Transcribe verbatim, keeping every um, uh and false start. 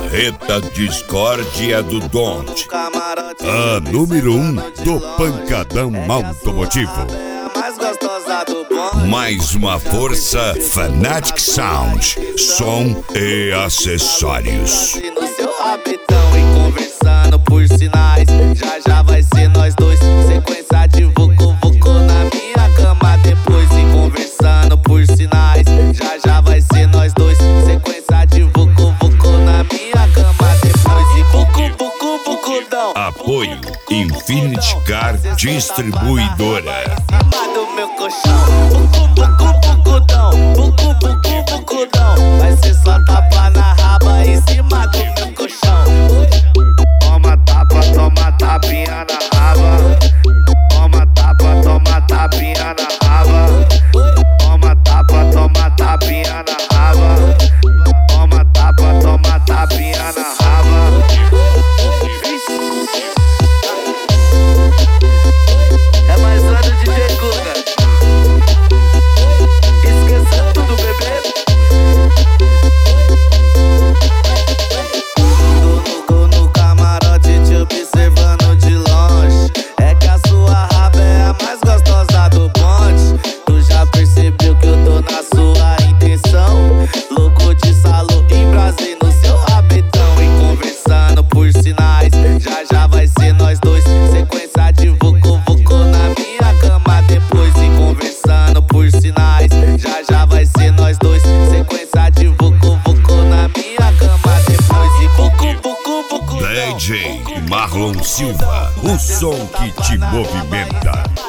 Reta Discórdia do Don't, a número um do pancadão automotivo. Mais uma força, Fanatic Sound, som e acessórios. No seu rabetão e conversando por sinais, já já vai ser nós dois. Sequência de vucu vucu na minha cama depois. E conversando por sinais, já já vai ser nós dois. Sequência de vucu vucu na minha cama depois. E vucu vucu vucudão. Apoio Infinity Car Distribuidora. Em cima do meu colchão, vucu vucu vucudão, vucu vucu vucudão. Vai ser só tapa na raba em cima do meu colchão. Toma tapa, toma tapinha na raba. Toma tapa, toma tapinha na raba. Toma tapa, toma tapinha na raba. Toma tapa, toma tapinha na raba. É mais uma do D J Guga. Esqueça tudo, bebê. Tô no camarote te observando de longe. É que a sua raba é a mais gostosa do bonde. Tu já percebeu que eu tô na sua intenção? Louco de salão em Brasília no seu rabetão. E conversando por sinais, já já vai ser nós dois. Sequência de vucu vucu na minha cama depois. E conversando por sinais, já já vai ser nós dois. Sequência de vucu vucu na minha cama depois. E vucu vucu vucu. D J Marlon Silva, o som que te movimenta.